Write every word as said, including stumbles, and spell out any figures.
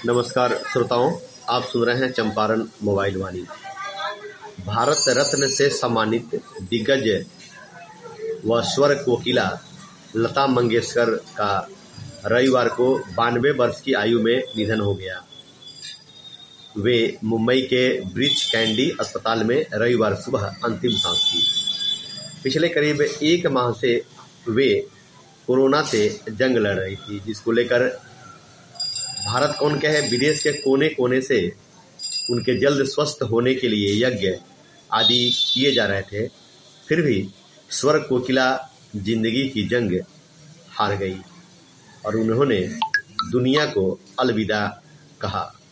नमस्कार श्रोताओं, आप सुन रहे हैं चंपारण मोबाइल वाणी। भारत रत्न से सम्मानित दिग्गज व स्वर कोकिला लता मंगेशकर का रविवार को बानवे वर्ष की आयु में निधन हो गया। वे मुंबई के ब्रीच कैंडी अस्पताल में रविवार सुबह अंतिम सांस ली। पिछले करीब एक माह से वे कोरोना से जंग लड़ रही थी, जिसको लेकर भारत कौन कहे विदेश के कोने कोने से उनके जल्द स्वस्थ होने के लिए यज्ञ आदि किए जा रहे थे। फिर भी स्वर कोकिला जिंदगी की जंग हार गई और उन्होंने दुनिया को अलविदा कहा।